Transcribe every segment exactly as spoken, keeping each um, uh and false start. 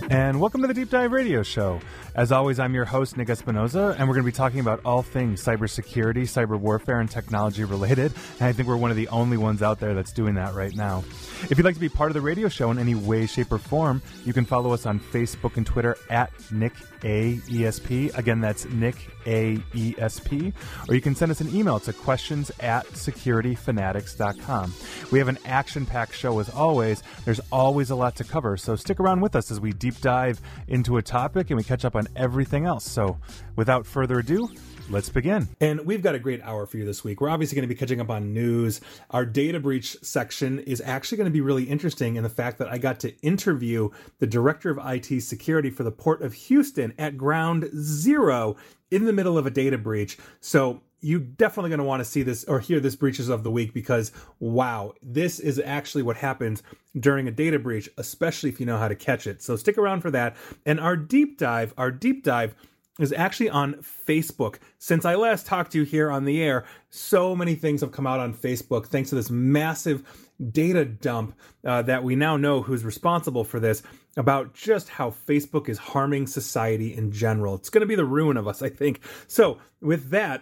And welcome to the Deep Dive Radio Show. As always, I'm your host, Nick Espinoza, and we're going to be talking about all things cybersecurity, cyber warfare, and technology related. And I think we're one of the only ones out there that's doing that right now. If you'd like to be part of the radio show in any way, shape, or form, you can follow us on Facebook and Twitter at Nick A E S P. Again, that's Nick A E S P. Or you can send us an email to questions at security fanatics dot com. We have an action-packed show as always. There's always a lot to cover, so stick around with us as we deep dive into a topic and we catch up on everything else. So without further ado, let's begin. And we've got a great hour for you this week. We're obviously going to be catching up on news. Our data breach section is actually going to be really interesting in the fact that I got to interview the director of I T security for the Port of Houston at ground zero in the middle of a data breach. So you're definitely going to want to see this or hear this breaches of the week because, wow, this is actually what happens during a data breach, especially if you know how to catch it. So stick around for that. And our deep dive, our deep dive is actually on Facebook. Since I last talked to you here on the air, so many things have come out on Facebook thanks to this massive data dump uh, that we now know who's responsible for this about just how Facebook is harming society in general. It's going to be the ruin of us, I think. So with that,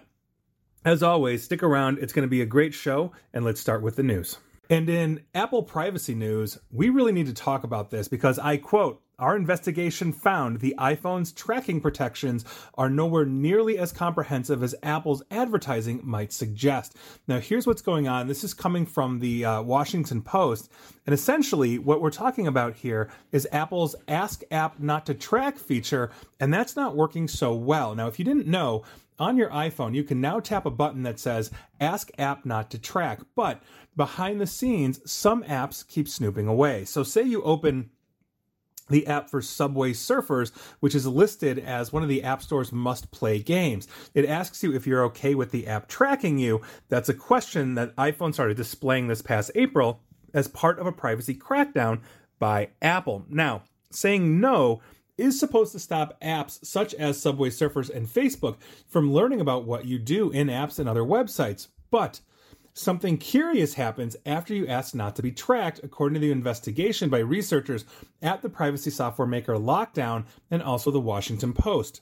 as always, stick around. It's going to be a great show, and let's start with the news. And in Apple privacy news, we really need to talk about this because I quote, "Our investigation found the iPhone's tracking protections are nowhere nearly as comprehensive as Apple's advertising might suggest." Now, here's what's going on. This is coming from the uh, Washington Post. And essentially, what we're talking about here is Apple's Ask App Not to Track feature, and that's not working so well. Now, if you didn't know, on your iPhone, you can now tap a button that says Ask App Not to Track. But behind the scenes, some apps keep snooping away. So say you open the app for Subway Surfers, which is listed as one of the App Store's must-play games. It asks you if you're okay with the app tracking you. That's a question that iPhone started displaying this past April as part of a privacy crackdown by Apple. Now, saying no is supposed to stop apps such as Subway Surfers and Facebook from learning about what you do in apps and other websites. But something curious happens after you ask not to be tracked, according to the investigation by researchers at the privacy software maker Lockdown and also the Washington Post.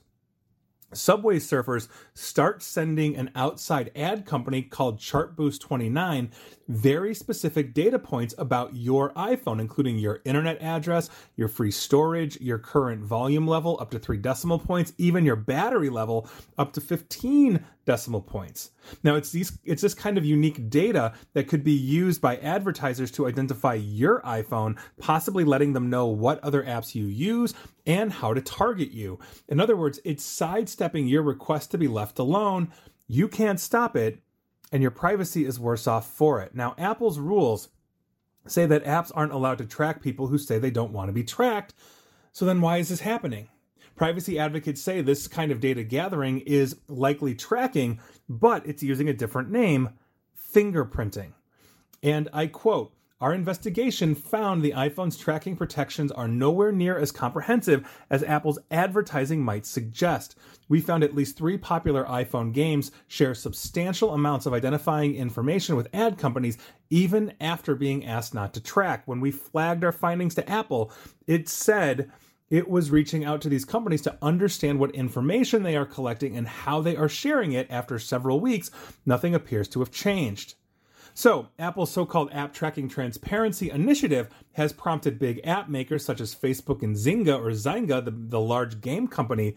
Subway Surfers start sending an outside ad company called Chartboost twenty-nine very specific data points about your iPhone, including your internet address, your free storage, your current volume level up to three decimal points, even your battery level up to fifteen decimal points. Now, it's these it's this kind of unique data that could be used by advertisers to identify your iPhone, possibly letting them know what other apps you use and how to target you. In other words, it's sidestepping your request to be left alone. You can't stop it, and your privacy is worse off for it. Now, Apple's rules say that apps aren't allowed to track people who say they don't want to be tracked. So then why is this happening? Privacy advocates say this kind of data gathering is likely tracking, but it's using a different name, fingerprinting. And I quote, "Our investigation found the iPhone's tracking protections are nowhere near as comprehensive as Apple's advertising might suggest. We found at least three popular iPhone games share substantial amounts of identifying information with ad companies even after being asked not to track. When we flagged our findings to Apple, it said it was reaching out to these companies to understand what information they are collecting and how they are sharing it. After several weeks, nothing appears to have changed." So, Apple's so-called App Tracking Transparency Initiative has prompted big app makers such as Facebook and Zynga, or Zynga, the, the large game company,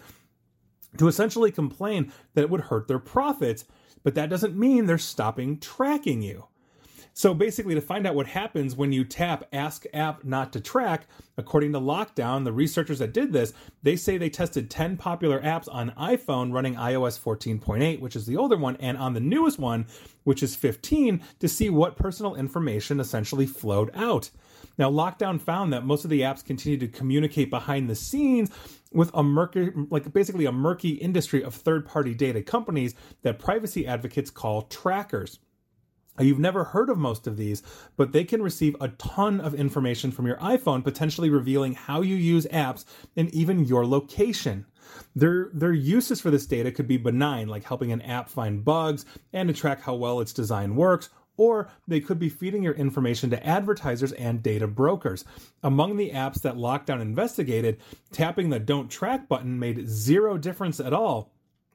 to essentially complain that it would hurt their profits, but that doesn't mean they're stopping tracking you. So basically, to find out what happens when you tap Ask App Not to Track, according to Lockdown, the researchers that did this, they say they tested ten popular apps on iPhone running i O S fourteen point eight, which is the older one, and on the newest one, which is fifteen, to see what personal information essentially flowed out. Now, Lockdown found that most of the apps continue to communicate behind the scenes with a murky, like basically a murky industry of third-party data companies that privacy advocates call trackers. You've never heard of most of these, but they can receive a ton of information from your iPhone, potentially revealing how you use apps and even your location. Their, their uses for this data could be benign, like helping an app find bugs and to track how well its design works, or they could be feeding your information to advertisers and data brokers. Among the apps that Lockdown investigated, tapping the Don't Track button made zero difference at all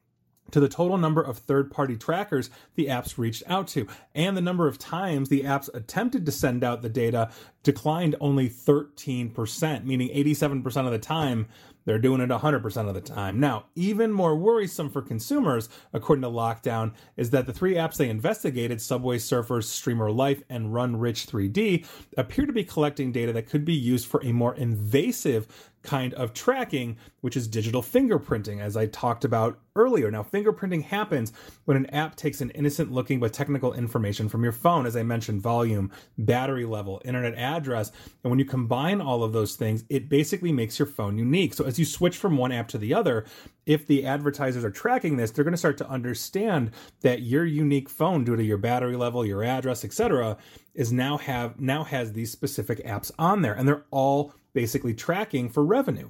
to the total number of third-party trackers the apps reached out to. And the number of times the apps attempted to send out the data declined only thirteen percent, meaning eighty-seven percent of the time they're doing it one hundred percent of the time. Now, even more worrisome for consumers, according to Lockdown, is that the three apps they investigated, Subway Surfers, Streamer Life, and Run Rich three D, appear to be collecting data that could be used for a more invasive kind of tracking, which is digital fingerprinting, as I talked about earlier. Now, fingerprinting happens when an app takes an innocent-looking but technical information from your phone, as I mentioned, volume, battery level, internet address, and when you combine all of those things, it basically makes your phone unique. So as you switch from one app to the other, if the advertisers are tracking this, they're going to start to understand that your unique phone, due to your battery level, your address, et cetera, is now have now has these specific apps on there, and they're all basically tracking for revenue.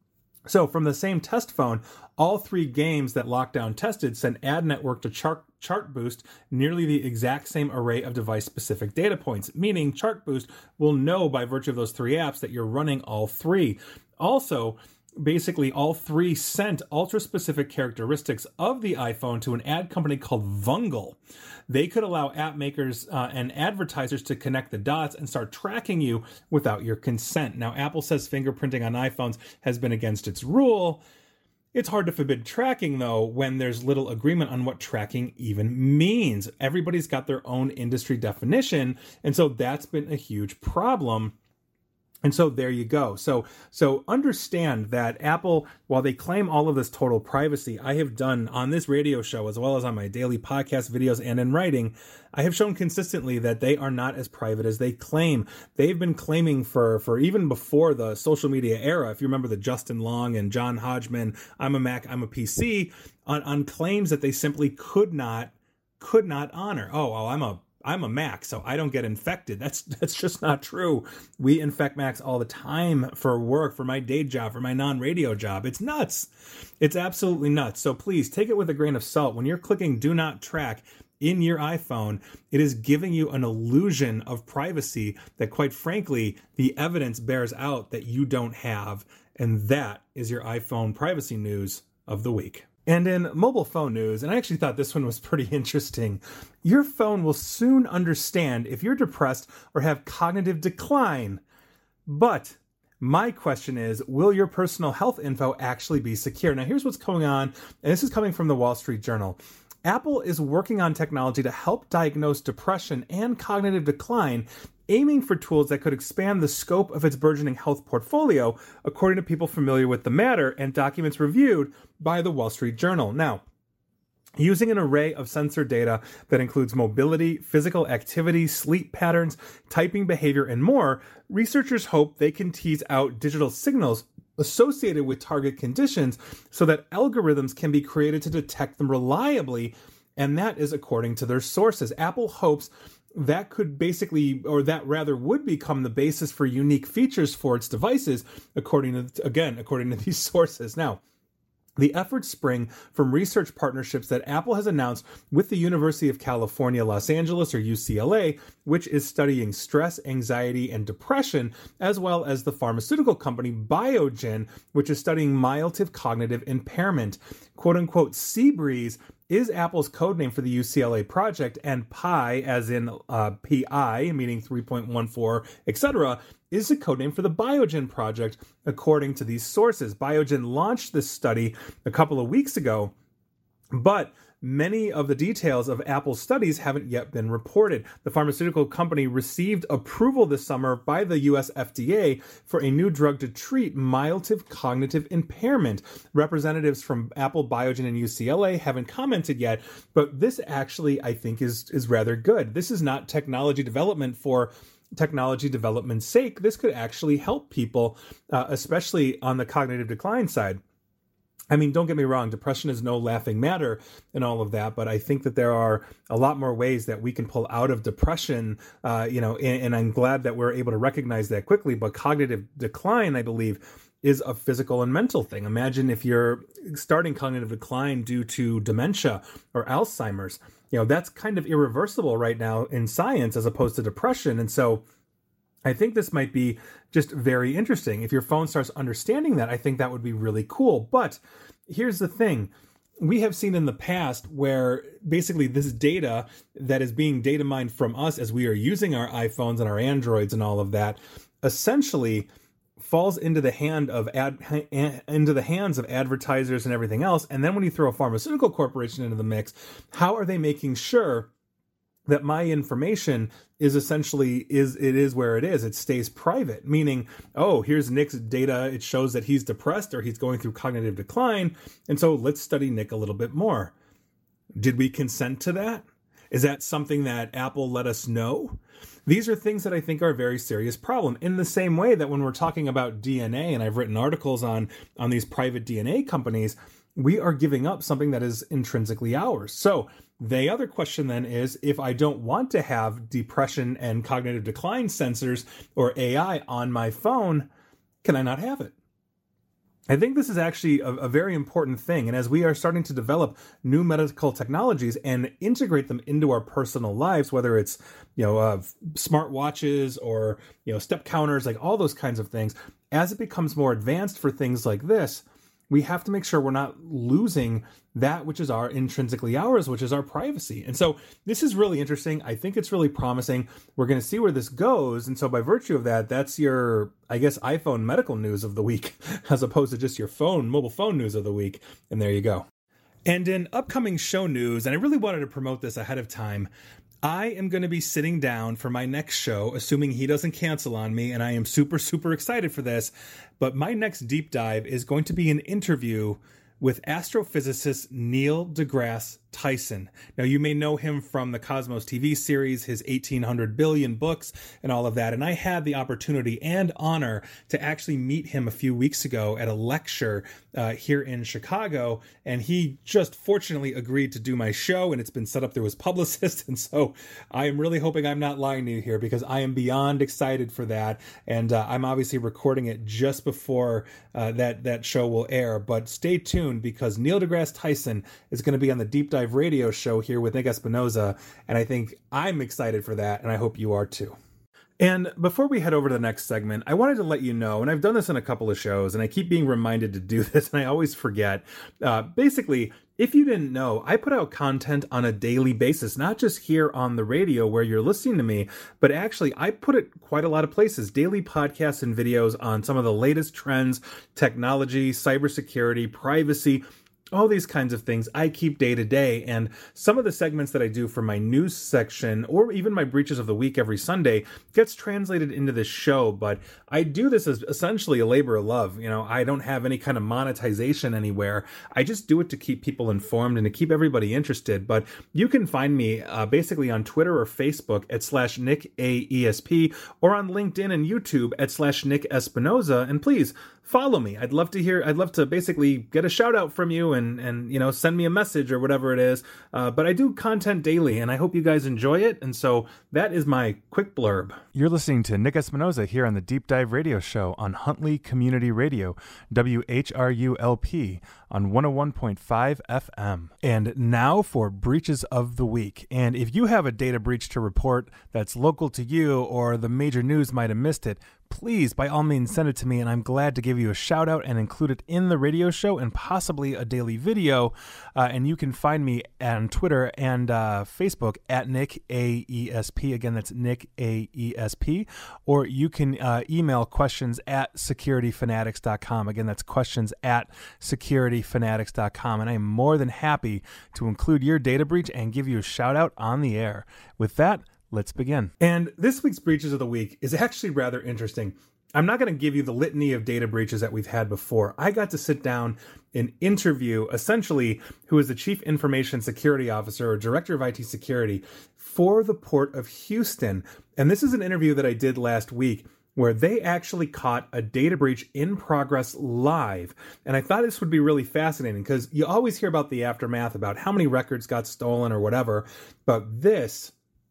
So from the same test phone, all three games that Lockdown tested sent Ad Network to Chart, Chartboost nearly the exact same array of device-specific data points, meaning Chartboost will know by virtue of those three apps that you're running all three. Also, basically all three sent ultra-specific characteristics of the iPhone to an ad company called Vungle. They could allow app makers uh, and advertisers to connect the dots and start tracking you without your consent. Now, Apple says fingerprinting on iPhones has been against its rule. It's hard to forbid tracking, though, when there's little agreement on what tracking even means. Everybody's got their own industry definition, and so that's been a huge problem. And so there you go. So so understand that Apple, while they claim all of this total privacy, I have done on this radio show, as well as on my daily podcast videos and in writing, I have shown consistently that they are not as private as they claim. They've been claiming for, for even before the social media era, if you remember the Justin Long and John Hodgman, I'm a Mac, I'm a P C, on, on claims that they simply could not, could not honor. Oh, well, I'm a I'm a Mac, so I don't get infected. That's that's just not true. We infect Macs all the time for work, for my day job, for my non-radio job. It's nuts. It's absolutely nuts. So please take it with a grain of salt. When you're clicking Do Not Track in your iPhone, it is giving you an illusion of privacy that, quite frankly, the evidence bears out that you don't have. And that is your iPhone privacy news of the week. And in mobile phone news, and I actually thought this one was pretty interesting, your phone will soon understand if you're depressed or have cognitive decline. But my question is, will your personal health info actually be secure? Now, here's what's going on, and this is coming from the Wall Street Journal. Apple is working on technology to help diagnose depression and cognitive decline, aiming for tools that could expand the scope of its burgeoning health portfolio, according to people familiar with the matter and documents reviewed by the Wall Street Journal. Now, using an array of sensor data that includes mobility, physical activity, sleep patterns, typing behavior, and more, researchers hope they can tease out digital signals associated with target conditions so that algorithms can be created to detect them reliably, and that is according to their sources. Apple hopes that could basically, or that rather would become the basis for unique features for its devices, according to, again, according to these sources. Now, the efforts spring from research partnerships that Apple has announced with the University of California, Los Angeles, or U C L A, which is studying stress, anxiety, and depression, as well as the pharmaceutical company Biogen, which is studying mild to cognitive impairment. Quote-unquote Seabreeze is Apple's codename for the U C L A project, and Pi, as in uh, P I, meaning three point one four, et cetera, is the codename for the Biogen project, according to these sources. Biogen launched this study a couple of weeks ago, but many of the details of Apple's studies haven't yet been reported. The pharmaceutical company received approval this summer by the U S F D A for a new drug to treat mild to cognitive impairment. Representatives from Apple, Biogen, and U C L A haven't commented yet, but this actually, I think, is, is rather good. This is not technology development for technology development's sake. This could actually help people, uh, especially on the cognitive decline side. I mean, don't get me wrong, depression is no laughing matter and all of that, but I think that there are a lot more ways that we can pull out of depression, uh, you know, and, and I'm glad that we're able to recognize that quickly. But cognitive decline, I believe, is a physical and mental thing. Imagine if you're starting cognitive decline due to dementia or Alzheimer's. you know, that's kind of irreversible right now in science as opposed to depression. And so I think this might be just very interesting. If your phone starts understanding that, I think that would be really cool. But here's the thing. We have seen in the past where basically this data that is being data mined from us as we are using our iPhones and our Androids and all of that, essentially falls into the hand of ad, into the hands of advertisers and everything else. And then when you throw a pharmaceutical corporation into the mix, how are they making sure that my information is essentially is it is where it is? It stays private, meaning, oh, here's Nick's data. It shows that he's depressed or he's going through cognitive decline. And so let's study Nick a little bit more. Did we consent to that? Is that something that Apple let us know? These are things that I think are a very serious problem. In the same way that when we're talking about D N A, and I've written articles on, on these private D N A companies, we are giving up something that is intrinsically ours. So the other question then is, if I don't want to have depression and cognitive decline sensors or A I on my phone, can I not have it? I think this is actually a, a very important thing. And as we are starting to develop new medical technologies and integrate them into our personal lives, whether it's, you know, uh, smart watches or, you know, step counters, like all those kinds of things, as it becomes more advanced for things like this, we have to make sure we're not losing that which is our intrinsically ours, which is our privacy. And so this is really interesting. I think it's really promising. We're going to see where this goes. And so by virtue of that, that's your, I guess, iPhone medical news of the week, as opposed to just your phone, mobile phone news of the week. And there you go. And in upcoming show news, and I really wanted to promote this ahead of time, I am going to be sitting down for my next show, assuming he doesn't cancel on me, and I am super, super excited for this. But my next deep dive is going to be an interview with astrophysicist Neil deGrasse Tyson. Now, you may know him from the Cosmos T V series, his eighteen hundred billion books, and all of that. And I had the opportunity and honor to actually meet him a few weeks ago at a lecture uh, here in Chicago. And he just fortunately agreed to do my show, and it's been set up through his publicist. And so I am really hoping I'm not lying to you here, because I am beyond excited for that. And uh, I'm obviously recording it just before uh, that, that show will air. But stay tuned, because Neil deGrasse Tyson is going to be on the Deep Dive Radio show here with Nick Espinoza, and I think I'm excited for that, and I hope you are too. And before we head over to the next segment, I wanted to let you know, and I've done this in a couple of shows, and I keep being reminded to do this, and I always forget. Uh, basically, if you didn't know, I put out content on a daily basis, not just here on the radio where you're listening to me, but actually I put it quite a lot of places, daily podcasts and videos on some of the latest trends, technology, cybersecurity, privacy, all these kinds of things I keep day to day. And some of the segments that I do for my news section, or even my breaches of the week every Sunday, gets translated into this show. But I do this as essentially a labor of love. You know, I don't have any kind of monetization anywhere. I just do it to keep people informed and to keep everybody interested. But you can find me uh, basically on Twitter or Facebook at slash Nick A E S P, or on LinkedIn and YouTube at slash Nick Espinoza. And please follow me. I'd love to hear, I'd love to basically get a shout out from you and, and, you know, send me a message or whatever it is. Uh, but I do content daily, and I hope you guys enjoy it. And so that is my quick blurb. You're listening to Nick Espinoza here on the Deep Dive Radio Show on Huntley Community Radio, W H R U L P, on one oh one point five F M. And now for breaches of the week. And if you have a data breach to report that's local to you, or the major news might have missed it, please, by all means, send it to me, and I'm glad to give you a shout out and include it in the radio show and possibly a daily video. Uh, and you can find me on Twitter and uh, Facebook at Nick A E S P. Again, that's Nick A E S P. Or you can uh, email questions at security fanatics dot com. Again, that's questions at security fanatics dot com. And I am more than happy to include your data breach and give you a shout out on the air. With that, let's begin. And this week's Breaches of the Week is actually rather interesting. I'm not going to give you the litany of data breaches that we've had before. I got to sit down and interview, essentially, who is the Chief Information Security Officer or Director of I T Security for the Port of Houston. And this is an interview that I did last week where they actually caught a data breach in progress live. And I thought this would be really fascinating, because you always hear about the aftermath, about how many records got stolen or whatever. But this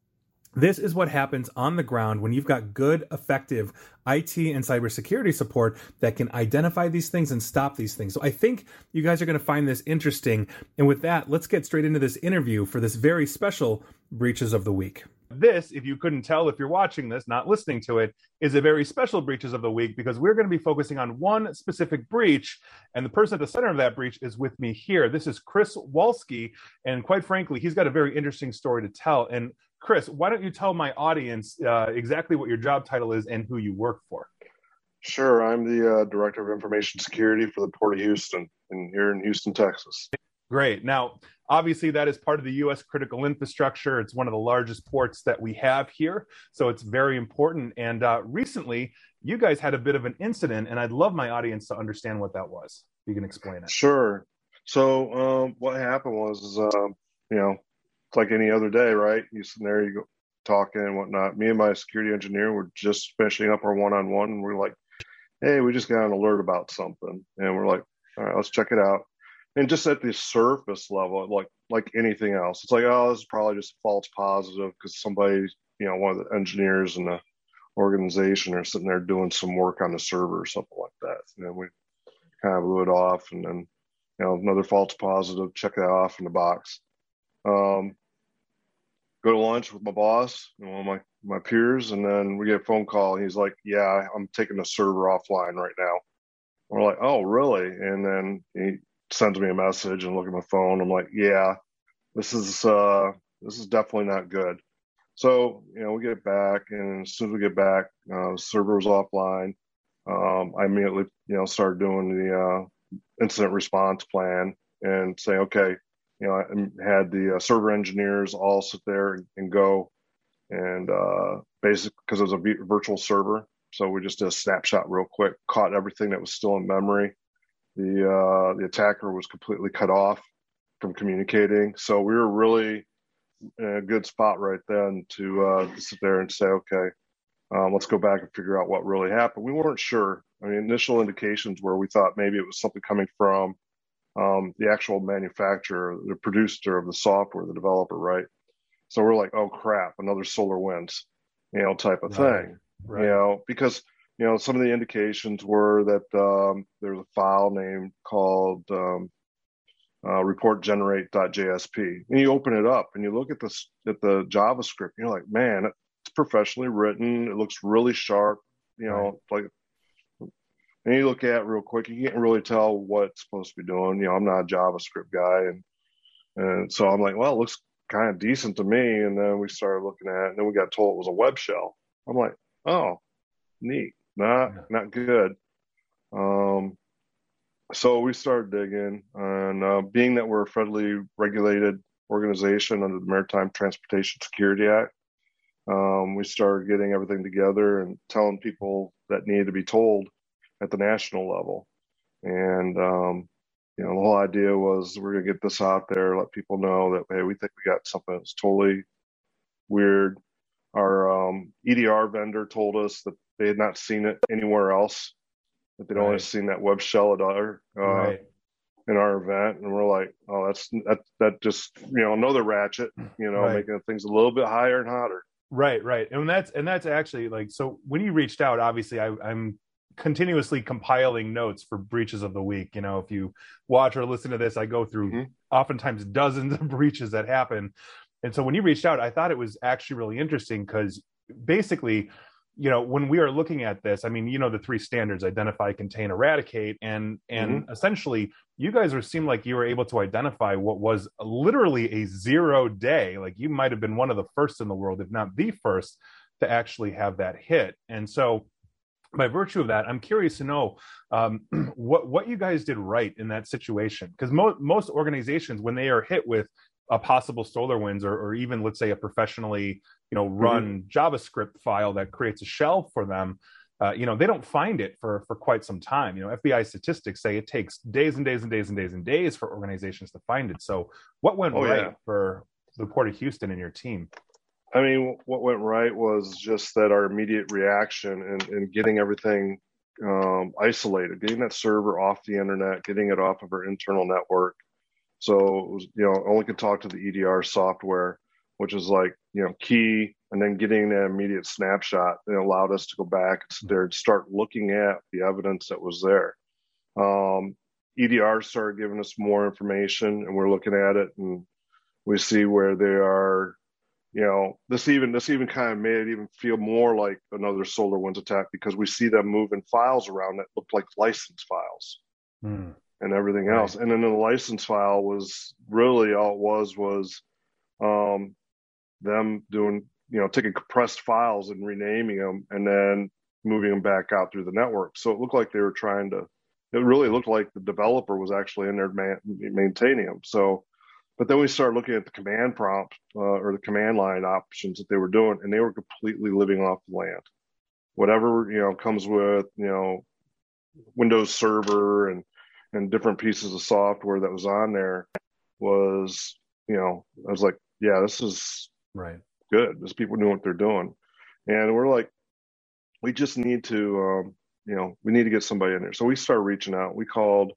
This is what happens on the ground when you've got good, effective I T and cybersecurity support that can identify these things and stop these things. So I think you guys are going to find this interesting. And with that, let's get straight into this interview for this very special Breaches of the Week. This, if you couldn't tell if you're watching this, not listening to it, is a very special Breaches of the Week because we're going to be focusing on one specific breach. And the person at the center of that breach is with me here. This is Chris Walski. And quite frankly, he's got a very interesting story to tell. And Chris, why don't you tell my audience uh, exactly what your job title is and who you work for? Sure. I'm the uh, Director of Information Security for the Port of Houston, and here in Houston, Texas. Great. Now, obviously, that is part of the U S critical infrastructure. It's one of the largest ports that we have here, so it's very important. And uh, recently, you guys had a bit of an incident, and I'd love my audience to understand what that was. You can explain it. Sure. So um, what happened was, is, uh, you know, it's like any other day, right? You sitting there, you go talking and whatnot. Me and my security engineer were just finishing up our one-on-one, and we're like, hey, we just got an alert about something. And we're like, all right, let's check it out. And just at the surface level, like like anything else, it's like, oh, this is probably just a false positive because somebody, you know, one of the engineers in the organization are sitting there doing some work on the server or something like that. And then we kind of blew it off, and then, you know, another false positive, check that off in the box. Um, go to lunch with my boss and one of my, my peers, and then we get a phone call, and he's like, yeah, I'm taking the server offline right now. We're like, oh, really? And then he sends me a message and look at my phone. I'm like, yeah, this is uh, this is definitely not good. So, you know, we get back, and as soon as we get back, uh, the server was offline. Um, I immediately, you know, started doing the uh, incident response plan and say, okay, you know, I had the uh, server engineers all sit there and, and go, and uh, basically because it was a v- virtual server, so we just did a snapshot real quick, caught everything that was still in memory. The uh, the attacker was completely cut off from communicating, so we were really in a good spot right then to, uh, to sit there and say, okay, um, let's go back and figure out what really happened. We weren't sure. I mean, initial indications were we thought maybe it was something coming from um, the actual manufacturer, the producer of the software, the developer, right? So we're like, oh crap, another SolarWinds, you know, type of Right, thing, right. you know, because, you know, some of the indications were that um, there was a file name called um, uh, report generate dot J S P, and you open it up and you look at this at the JavaScript, and you're like, man, it's professionally written, it looks really sharp, you know, right. like. And you look at it real quick, you can't really tell what it's supposed to be doing. You know, I'm not a JavaScript guy. And, and so I'm like, well, it looks kind of decent to me. And then we started looking at it, and then we got told it was a web shell. I'm like, oh, neat. Not, yeah. not good. Um, so we started digging, and uh, being that we're a federally regulated organization under the Maritime Transportation Security Act, um, we started getting everything together and telling people that needed to be told at the national level. And, um, you know, the whole idea was we're going to get this out there, let people know that, hey, we think we got something that's totally weird. Our um, E D R vendor told us that they had not seen it anywhere else, that they'd right. only seen that web shell at our, uh, right. in our event. And we're like, oh, that's, that, that just, you know, another ratchet, you know, right. making things a little bit higher and hotter. Right, right. And that's, and that's actually like, so when you reached out, obviously I, I'm, continuously compiling notes for Breaches of the Week. You know, if you watch or listen to this, I go through mm-hmm. oftentimes dozens of breaches that happen. And so when you reached out, I thought it was actually really interesting because basically, you know, when we are looking at this, I mean, you know, the three standards: identify, contain, eradicate. And, and mm-hmm. essentially you guys are, seem like you were able to identify what was literally a zero day. Like you might've been one of the first in the world, if not the first, to actually have that hit. And so by virtue of that, I'm curious to know um, what what you guys did right in that situation. Because mo- most organizations, when they are hit with a possible SolarWinds or, or even, let's say, a professionally, you know, run mm-hmm. JavaScript file that creates a shell for them, uh, you know, they don't find it for for quite some time. You know, F B I statistics say it takes days and days and days and days and days for organizations to find it. So, what went oh, right yeah. for the Port of Houston and your team? I mean, what went right was just that our immediate reaction and, and getting everything um, isolated, getting that server off the internet, getting it off of our internal network. So, it was, you know, only could talk to the E D R software, which is like, you know, key and then getting that immediate snapshot, it allowed us to go back and sit there and start looking at the evidence that was there. Um, E D R started giving us more information, and we're looking at it, and we see where they are. You know, this even this even kind of made it even feel more like another SolarWinds attack, because we see them moving files around that looked like license files mm. and everything right. else. And then the license file was really all it was was um, them doing, you know, taking compressed files and renaming them and then moving them back out through the network. So it looked like they were trying to. It really looked like the developer was actually in there man, maintaining them. So. But then we started looking at the command prompt uh, or the command line options that they were doing, and they were completely living off the land. Whatever, you know, comes with, you know, Windows Server and, and different pieces of software that was on there was, you know, I was like, yeah, this is right. good. These people knew what they're doing. And we're like, we just need to, um, you know, we need to get somebody in there. So we started reaching out. We called,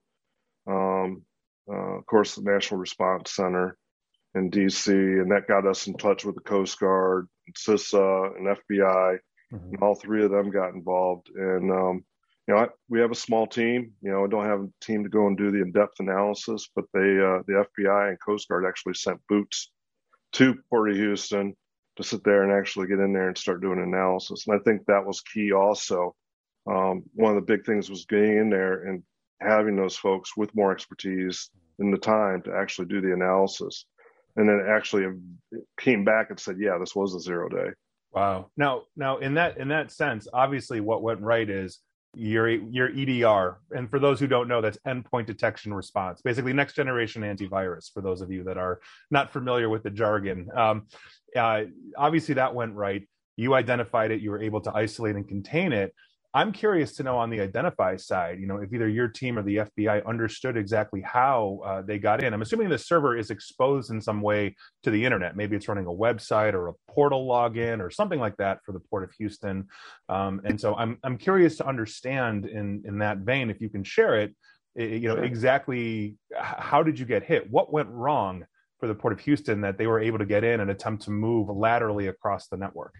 um, Uh, of course, the National Response Center in D C, and that got us in touch with the Coast Guard, and CISA, and F B I, mm-hmm. and all three of them got involved. And um, you know, I, we have a small team. You know, I don't have a team to go and do the in-depth analysis, but they, uh, the F B I and Coast Guard actually sent boots to Port of Houston to sit there and actually get in there and start doing analysis. And I think that was key also. Um, one of the big things was getting in there and having those folks with more expertise in the time to actually do the analysis. And then actually came back and said, yeah, this was a zero day. Wow. Now, now in that, in that sense, obviously what went right is your, your E D R. And for those who don't know, that's endpoint detection response, basically next generation antivirus, for those of you that are not familiar with the jargon. Um, uh, obviously that went right. You identified it, you were able to isolate and contain it. I'm curious to know on the identify side, you know, if either your team or the F B I understood exactly how uh, they got in. I'm assuming the server is exposed in some way to the internet. Maybe it's running a website or a portal login or something like that for the Port of Houston. Um, and so I'm I'm curious to understand in in that vein, if you can share it, you know, exactly how did you get hit? What went wrong for the Port of Houston that they were able to get in and attempt to move laterally across the network?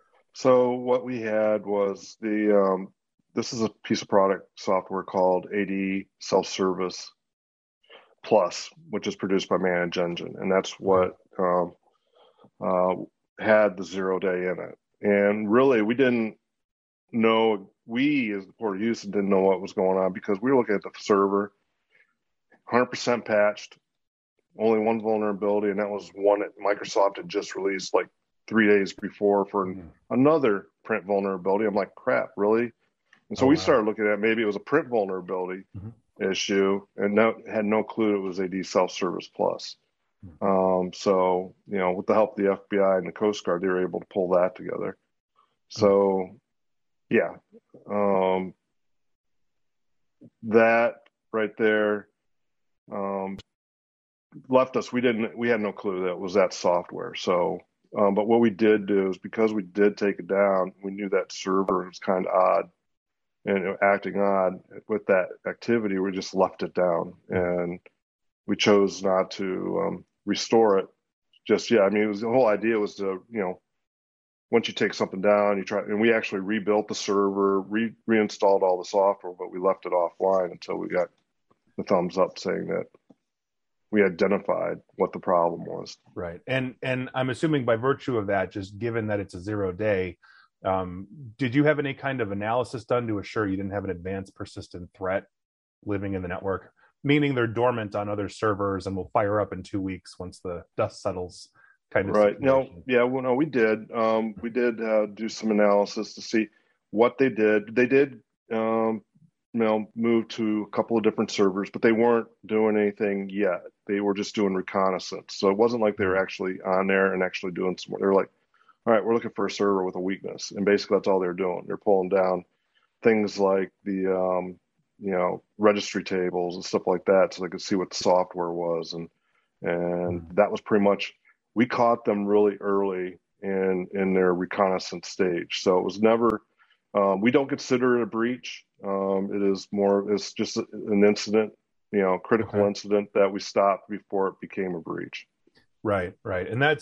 So what we had was the, um, this is a piece of product software called A D Self-Service Plus, which is produced by ManageEngine. And that's what um, uh, had the zero day in it. And really, we didn't know, we as the Port of Houston didn't know what was going on, because we were looking at the server, one hundred percent patched, only one vulnerability, and that was one that Microsoft had just released like three days before for mm-hmm. another print vulnerability. I'm like, crap, really? And so oh, we wow. started looking at maybe it was a print vulnerability mm-hmm. issue, and no, had no clue it was A D Self-Service Plus. Mm-hmm. Um, so, you know, with the help of the F B I and the Coast Guard, they were able to pull that together. So, mm-hmm. yeah, um, that right there um, left us. We didn't. We had no clue that it was that software. So. Um, but what we did do is, because we did take it down, we knew that server was kind of odd and acting odd with that activity. We just left it down, and we chose not to um, restore it just yet. I mean, it was, the whole idea was to, you know, once you take something down, you try, and we actually rebuilt the server, re, reinstalled all the software, but we left it offline until we got the thumbs up saying that we identified what the problem was. Right. And and I'm assuming by virtue of that, just given that it's a zero day, um, did you have any kind of analysis done to assure you didn't have an advanced persistent threat living in the network? Meaning they're dormant on other servers and will fire up in two weeks once the dust settles, kind of right. situation. No, yeah, well, no, we did. Um, we did uh, do some analysis to see what they did. They did um, you know, moved to a couple of different servers, but they weren't doing anything yet. They were just doing reconnaissance. So it wasn't like they were actually on there and actually doing some. They were like, all right, we're looking for a server with a weakness. And basically that's all they're doing. They're pulling down things like the, um, you know, registry tables and stuff like that, so they could see what the software was. And, and that was pretty much, we caught them really early in, in their reconnaissance stage. So it was never, um, we don't consider it a breach. Um, it is more, it's just an incident, you know, critical okay. incident that we stopped before it became a breach. Right, right. And that's,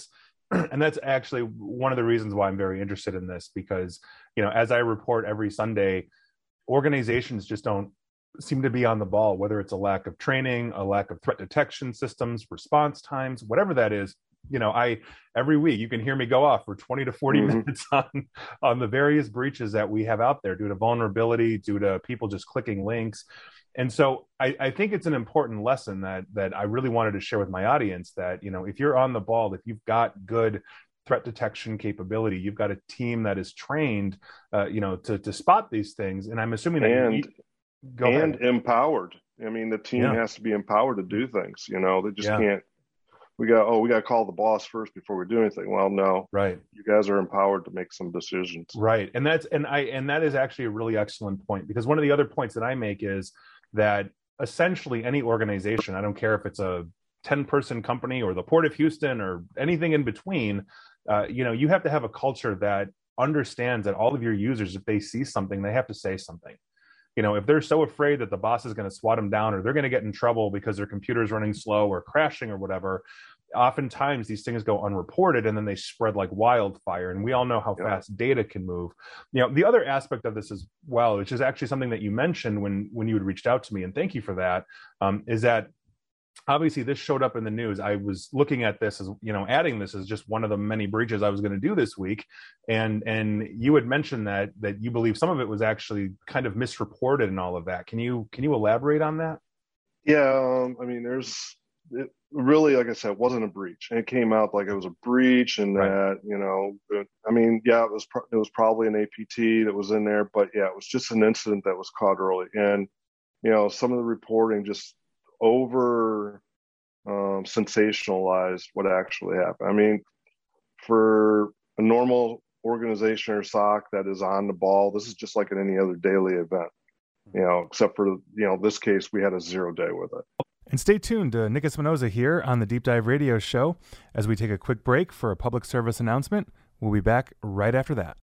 and that's actually one of the reasons why I'm very interested in this, because, you know, as I report every Sunday, organizations just don't seem to be on the ball, whether it's a lack of training, a lack of threat detection systems, response times, whatever that is. You know, I every week you can hear me go off for twenty to forty mm-hmm. minutes on on the various breaches that we have out there due to vulnerability, due to people just clicking links. And so I, I think it's an important lesson that that I really wanted to share with my audience, that, you know, if you're on the ball, if you've got good threat detection capability, you've got a team that is trained, uh, you know, to to spot these things. And I'm assuming that and you, go and ahead. empowered. I mean, the team Yeah. has to be empowered to do things. You know, they just Yeah. can't. We got oh, we got to call the boss first before we do anything. Well, no, right. You guys are empowered to make some decisions. Right, and that's and I and that is actually a really excellent point, because one of the other points that I make is that essentially any organization, I don't care if it's a ten person company or the Port of Houston or anything in between, uh, you know, you have to have a culture that understands that all of your users, if they see something, they have to say something. You know, if they're so afraid that the boss is going to swat them down, or they're going to get in trouble because their computer is running slow or crashing or whatever, oftentimes these things go unreported and then they spread like wildfire. And we all know how Yeah. fast data can move. You know, the other aspect of this as well, which is actually something that you mentioned when when you had reached out to me, and thank you for that, um, is that obviously this showed up in the news. I was looking at this as, you know, adding this as just one of the many breaches I was going to do this week. And and you had mentioned that that you believe some of it was actually kind of misreported and all of that. Can you can you elaborate on that? Yeah, um, I mean, there's it really, like I said, it wasn't a breach, and it came out like it was a breach, and Right. that, you know, it, I mean, yeah, it was pro- it was probably an A P T that was in there, but yeah, it was just an incident that was caught early, and you know, some of the reporting just over um, sensationalized what actually happened. I mean, for a normal organization or S O C that is on the ball, this is just like in any other daily event, you know, except for, you know, this case, we had a zero day with it. And stay tuned to Nick Espinoza here on the Deep Dive Radio Show as we take a quick break for a public service announcement. We'll be back right after that.